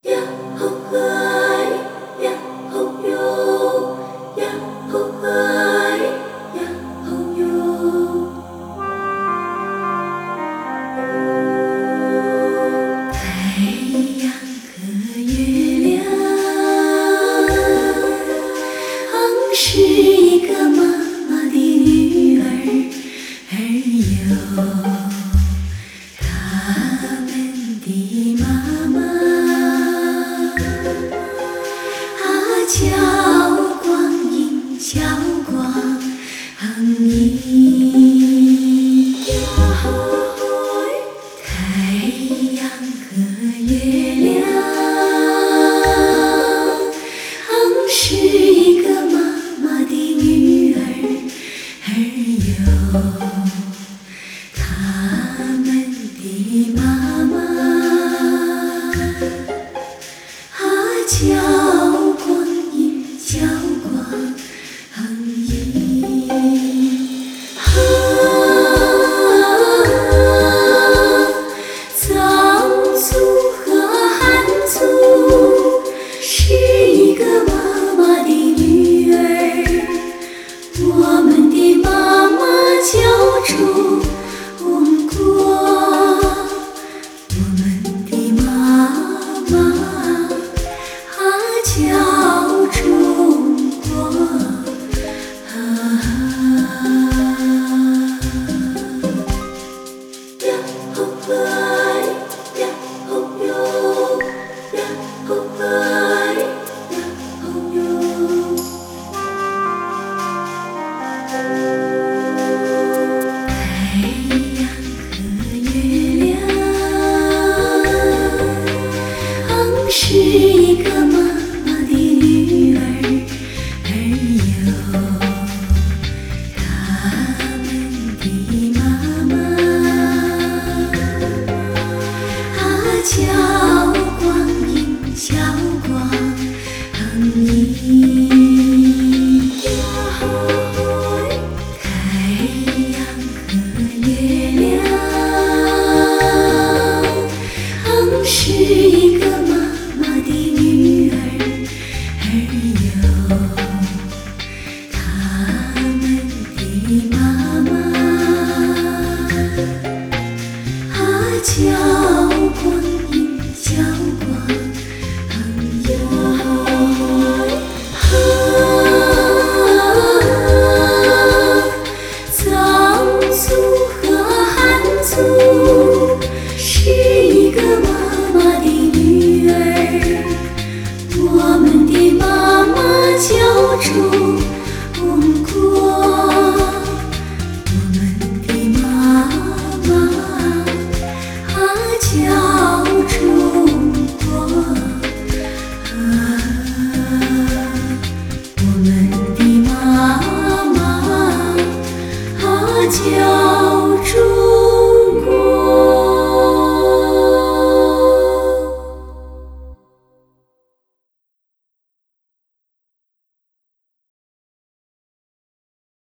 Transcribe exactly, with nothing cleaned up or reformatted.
呀吼嗨，呀吼哟，呀吼嗨，呀吼哟。太阳和月亮是一个妈妈的女儿儿哟，他们的妈妈啊叫光阴，叫光阴。太阳和月亮是一个妈妈的女儿儿哟，他们的妈妈啊叫光阴，叫光阴。啊，藏族和汉族是一个妈妈的女儿，我们的妈妈叫中国，我们的妈妈啊叫中国。呀吼嗨，呀吼哟，呀吼嗨，呀吼哟。太阳和月亮是一个妈妈的女儿儿哟，他们的妈妈啊叫光阴，叫光阴。太阳和月亮是一个